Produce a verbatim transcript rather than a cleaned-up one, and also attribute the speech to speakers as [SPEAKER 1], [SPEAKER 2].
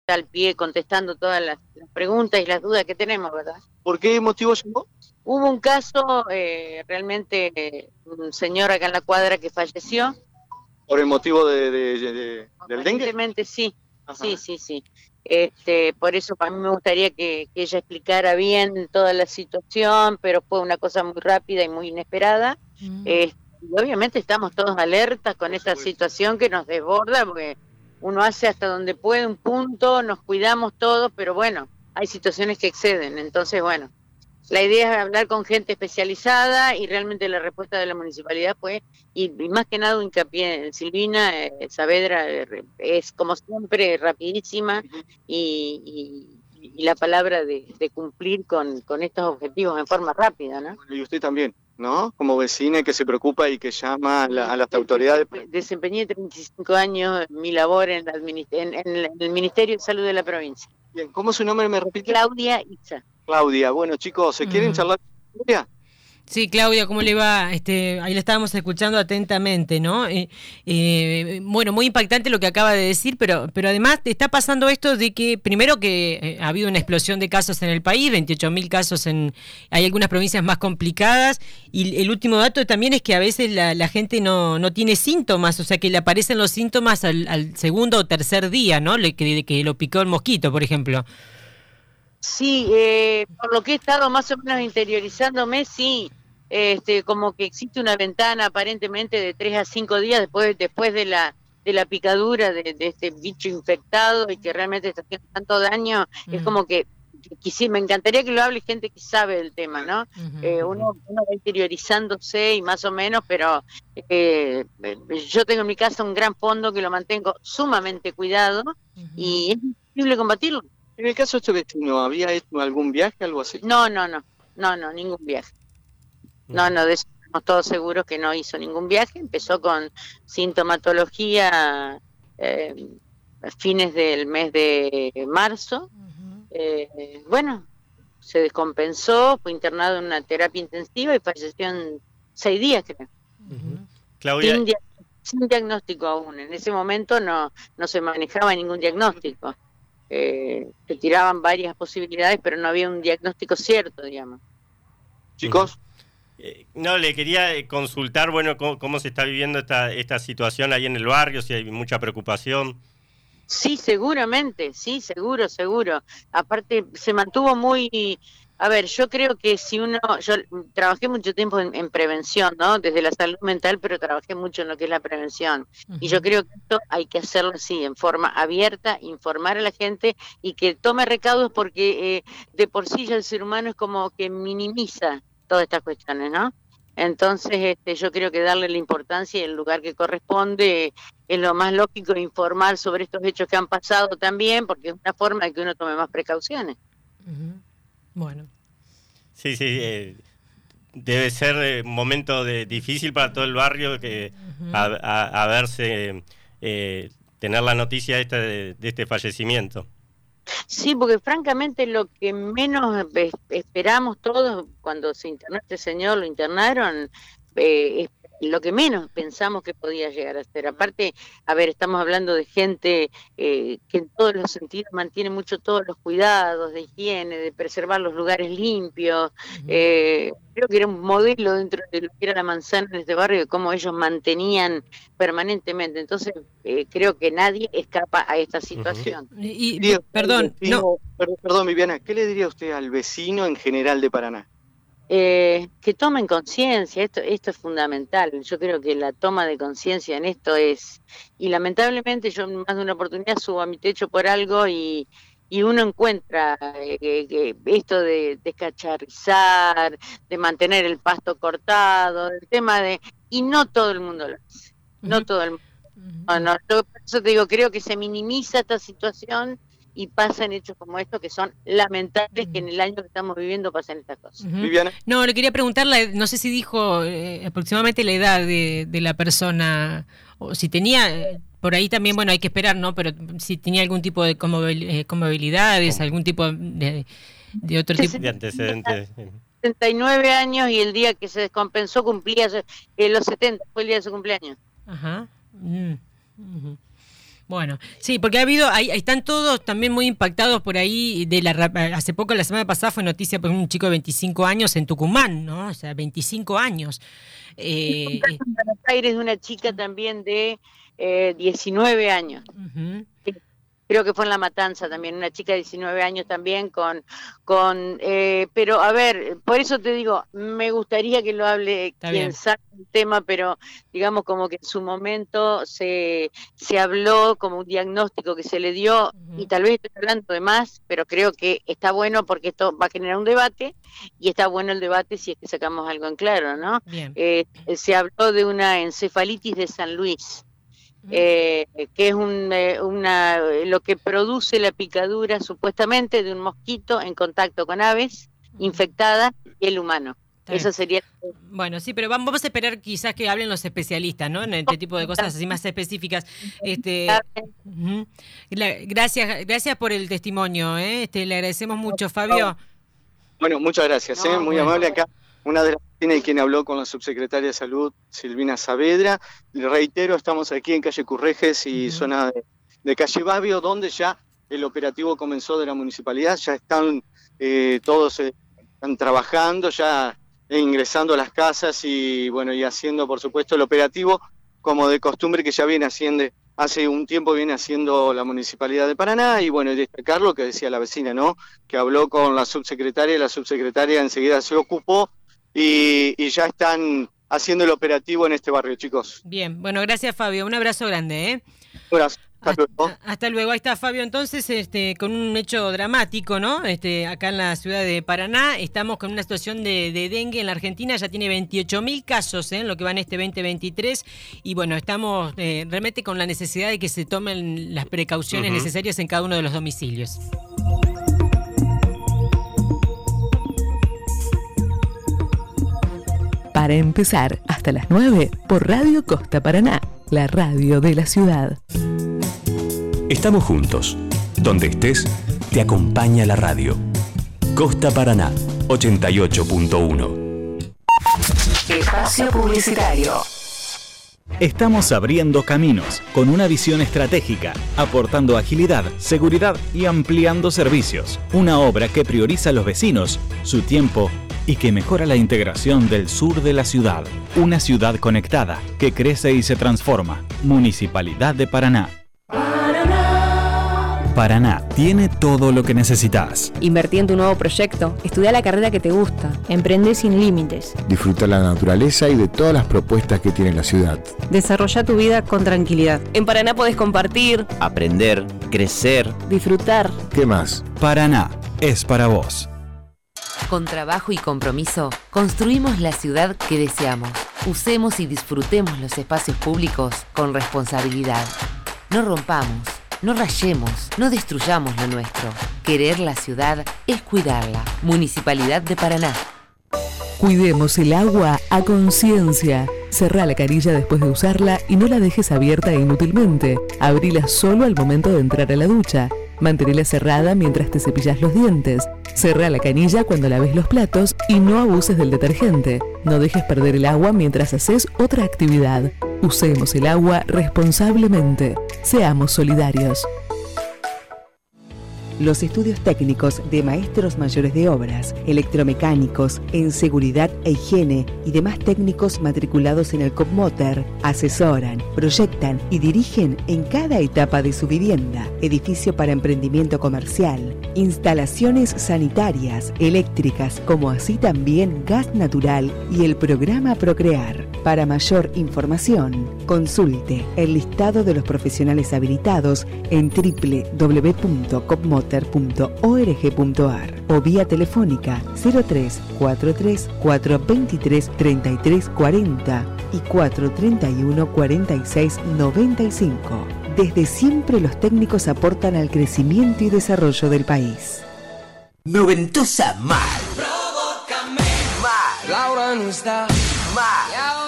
[SPEAKER 1] al pie contestando todas las, las preguntas y las dudas que tenemos, ¿verdad?
[SPEAKER 2] ¿Por qué motivo llamó?
[SPEAKER 1] Hubo un caso, eh, realmente, eh, un señor acá en la cuadra que falleció.
[SPEAKER 2] ¿Por el motivo de, de, de, de del dengue?
[SPEAKER 1] Evidentemente sí,
[SPEAKER 2] Ajá.
[SPEAKER 1] sí, sí, sí. Este, por eso a mí me gustaría que, que ella explicara bien toda la situación, pero fue una cosa muy rápida y muy inesperada. Mm. Eh, y obviamente estamos todos alertas con esta situación que nos desborda, porque uno hace hasta donde puede un punto, nos cuidamos todos, pero bueno, hay situaciones que exceden. Entonces, bueno, la idea es hablar con gente especializada y realmente la respuesta de la municipalidad fue, y, y más que nada un hincapié en Silvina, eh, Saavedra, eh, es como siempre rapidísima y, y, y la palabra de, de cumplir con, con estos objetivos en forma rápida, ¿no?
[SPEAKER 2] Y usted también, ¿no? Como vecina que se preocupa y que llama a, la, a las autoridades.
[SPEAKER 1] Desempeñé treinta y cinco años mi labor en, la en, en el Ministerio de Salud de la provincia.
[SPEAKER 2] Bien, ¿cómo es su nombre? ¿Me repite?
[SPEAKER 1] Claudia Itza.
[SPEAKER 2] Claudia, bueno chicos, ¿se uh-huh. quieren charlar con Claudia?
[SPEAKER 3] Sí, Claudia, ¿cómo le va? Este, ahí la estábamos escuchando atentamente, ¿no? Eh, eh, bueno, muy impactante lo que acaba de decir, pero, pero además te está pasando esto de que, primero que eh, ha habido una explosión de casos en el país, veintiocho mil casos en, hay algunas provincias más complicadas, y el último dato también es que a veces la, la gente no, no tiene síntomas, o sea que le aparecen los síntomas al, al segundo o tercer día, ¿no? Le, que, que lo picó el mosquito, por ejemplo.
[SPEAKER 1] Sí, eh, por lo que he estado más o menos interiorizándome, sí, este, como que existe una ventana aparentemente de tres a cinco días después, después de la de la picadura de, de este bicho infectado y que realmente está haciendo tanto daño, uh-huh. Es como que, que sí, me encantaría que lo hable gente que sabe del tema, ¿no? Uh-huh. Eh, uno, uno va interiorizándose y más o menos, pero eh, yo tengo en mi casa un gran fondo que lo mantengo sumamente cuidado uh-huh. Y es imposible combatirlo.
[SPEAKER 2] En el caso de este vecino, ¿había hecho algún viaje, algo así?
[SPEAKER 1] No, no, no, no, no, ningún viaje. No, no, de eso estamos todos seguros que no hizo ningún viaje. Empezó con sintomatología eh, a fines del mes de marzo. Uh-huh. Eh, bueno, se descompensó, fue internado en una terapia intensiva y falleció en seis días, creo.
[SPEAKER 4] Uh-huh. Claudia...
[SPEAKER 1] Sin, dia- sin diagnóstico aún. En ese momento no, no se manejaba ningún diagnóstico. Eh, se tiraban varias posibilidades, pero no había un diagnóstico cierto, digamos.
[SPEAKER 2] Chicos,
[SPEAKER 4] eh, no, le quería consultar, bueno, cómo, cómo se está viviendo esta esta situación ahí en el barrio, si hay mucha preocupación.
[SPEAKER 1] Sí, seguramente, sí, seguro, seguro. Aparte, se mantuvo muy... A ver, yo creo que si uno... Yo trabajé mucho tiempo en, en prevención, ¿no? Desde la salud mental, pero trabajé mucho en lo que es la prevención. Uh-huh. Y yo creo que esto hay que hacerlo así, en forma abierta, informar a la gente y que tome recaudos porque eh, de por sí ya el ser humano es como que minimiza todas estas cuestiones, ¿no? Entonces, este, yo creo que darle la importancia y el lugar que corresponde es lo más lógico, informar sobre estos hechos que han pasado también, porque es una forma de que uno tome más precauciones.
[SPEAKER 3] Uh-huh. Bueno.
[SPEAKER 4] Sí, sí, eh, debe ser un eh, momento de, difícil para todo el barrio que uh-huh. a, a, a verse, eh, tener la noticia esta de, de este fallecimiento.
[SPEAKER 1] Sí, porque francamente lo que menos esperamos todos cuando se internó este señor, lo internaron, eh, es lo que menos pensamos que podía llegar a ser. Aparte, a ver, estamos hablando de gente eh, que en todos los sentidos mantiene mucho todos los cuidados de higiene, de preservar los lugares limpios. Uh-huh. Eh, creo que era un modelo dentro de lo que era la manzana en este barrio, de cómo ellos mantenían permanentemente. Entonces, eh, creo que nadie escapa a esta situación.
[SPEAKER 3] Uh-huh. Y, y perdón,
[SPEAKER 2] vecino, no. Perdón, Viviana, ¿qué le diría usted al vecino en general de Paraná?
[SPEAKER 1] Eh, que tomen conciencia, esto, esto es fundamental. Yo creo que la toma de conciencia en esto es, y lamentablemente yo más de una oportunidad subo a mi techo por algo y, y uno encuentra eh, que, que esto de descacharrizar, de mantener el pasto cortado, el tema de, y no todo el mundo lo hace, uh-huh. no todo el mundo. Uh-huh. No, no, yo por eso te digo, creo que se minimiza esta situación y pasan hechos como estos que son lamentables, uh-huh. que en el año que estamos viviendo pasan estas cosas.
[SPEAKER 3] Uh-huh. Viviana. No, le quería preguntar, no sé si dijo eh, aproximadamente la edad de, de la persona, o si tenía, eh, por ahí también, bueno, hay que esperar, ¿no? Pero si tenía algún tipo de comorbilidades, ¿Cómo? algún tipo de, de otro tipo
[SPEAKER 4] de antecedentes.
[SPEAKER 1] setenta y nueve años y el día que se descompensó cumplía eh, los setenta, fue el día de su cumpleaños.
[SPEAKER 3] Ajá. Uh-huh. Uh-huh. Bueno, sí, porque ha habido, ahí están todos también muy impactados por ahí. De la hace poco, la semana pasada, fue noticia por un chico de veinticinco años en Tucumán, ¿no? O sea, veinticinco años. Eh,
[SPEAKER 1] en Buenos Aires, una chica también de eh, diecinueve años. Uh-huh. Creo que fue en La Matanza también, una chica de diecinueve años también con, con eh, pero a ver, por eso te digo, me gustaría que lo hable Está quien bien. sabe el tema, pero digamos como que en su momento se, se habló como un diagnóstico que se le dio, uh-huh. y tal vez estoy hablando de más, pero creo que está bueno porque esto va a generar un debate, y está bueno el debate si es que sacamos algo en claro, ¿no?
[SPEAKER 3] Bien.
[SPEAKER 1] Eh, se habló de una encefalitis de San Luis. Eh, que es un, eh, una, lo que produce la picadura supuestamente de un mosquito en contacto con aves infectadas y el humano. Eso sería.
[SPEAKER 3] Bueno, sí, pero vamos a esperar quizás que hablen los especialistas, ¿no? En este tipo de cosas así más específicas. Este, uh-huh. Gracias, gracias por el testimonio, ¿eh? Este, le agradecemos mucho, Fabio.
[SPEAKER 2] Bueno, muchas gracias, ¿eh?
[SPEAKER 1] No,
[SPEAKER 2] Muy
[SPEAKER 1] bueno.
[SPEAKER 2] amable acá. Una de las tiene quien habló con la subsecretaria de Salud, Silvina Saavedra. Le reitero, estamos aquí en calle Currejes y uh-huh. zona de, de calle Babio, donde ya el operativo comenzó de la municipalidad. Ya están eh, todos eh, están trabajando, ya ingresando a las casas y bueno y haciendo, por supuesto, el operativo como de costumbre que ya viene haciendo, hace un tiempo viene haciendo la Municipalidad de Paraná. Y bueno, y destacar lo que decía la vecina, ¿no? Que habló con la subsecretaria y la subsecretaria enseguida se ocupó. Y, y ya están haciendo el operativo en este barrio, chicos.
[SPEAKER 3] Bien, bueno, gracias, Fabio. Un abrazo grande, ¿eh?
[SPEAKER 2] Un abrazo. Hasta,
[SPEAKER 3] hasta
[SPEAKER 2] luego.
[SPEAKER 3] Hasta luego. Ahí está Fabio, entonces, este, con un hecho dramático, ¿no? Este, acá en la ciudad de Paraná estamos con una situación de, de dengue en la Argentina. Ya tiene veintiocho mil casos, ¿eh? En lo que va en este veinte veintitrés. Y bueno, estamos eh, realmente con la necesidad de que se tomen las precauciones uh-huh. necesarias en cada uno de los domicilios.
[SPEAKER 5] Para empezar, hasta las nueve, por Radio Costa Paraná, la radio de la ciudad.
[SPEAKER 6] Estamos juntos. Donde estés, te acompaña la radio. Costa Paraná, ochenta y ocho punto uno.
[SPEAKER 5] Espacio publicitario.
[SPEAKER 7] Estamos abriendo caminos con una visión estratégica, aportando agilidad, seguridad y ampliando servicios. Una obra que prioriza a los vecinos, su tiempo y que mejora la integración del sur de la ciudad. Una ciudad conectada que crece y se transforma. Municipalidad de Paraná. Paraná. Paraná tiene todo lo que necesitas.
[SPEAKER 8] Invertí en tu nuevo proyecto, estudia la carrera que te gusta, emprende sin límites.
[SPEAKER 9] Disfruta la naturaleza y de todas las propuestas que tiene la ciudad.
[SPEAKER 8] Desarrolla tu vida con tranquilidad. En Paraná podés compartir,
[SPEAKER 10] aprender, crecer,
[SPEAKER 8] disfrutar.
[SPEAKER 9] ¿Qué más?
[SPEAKER 7] Paraná es para vos.
[SPEAKER 11] Con trabajo y compromiso, construimos la ciudad que deseamos. Usemos y disfrutemos los espacios públicos con responsabilidad. No rompamos, no rayemos, no destruyamos lo nuestro. Querer la ciudad es cuidarla. Municipalidad de Paraná.
[SPEAKER 5] Cuidemos el agua a conciencia. Cerrá la canilla después de usarla y no la dejes abierta inútilmente. Abrila solo al momento de entrar a la ducha. Manténela cerrada mientras te cepillas los dientes. Cerrá la canilla cuando laves los platos y no abuses del detergente. No dejes perder el agua mientras haces otra actividad. Usemos el agua responsablemente. Seamos solidarios. Los estudios técnicos de maestros mayores de obras, electromecánicos, en seguridad e higiene y demás técnicos matriculados en el COPMOTER asesoran, proyectan y dirigen en cada etapa de su vivienda, edificio para emprendimiento comercial, instalaciones sanitarias, eléctricas, como así también gas natural y el programa Procrear. Para mayor información, consulte el listado de los profesionales habilitados en doble u doble u doble u punto copmoter punto org punto ar o vía telefónica cero tres cuatro tres cuatro dos tres tres tres cuatro cero y cuatro tres uno cuatro seis nueve cinco. Desde siempre los técnicos aportan al crecimiento y desarrollo del país.
[SPEAKER 12] Noventosa mal. Provócame mal. Laura no está mal.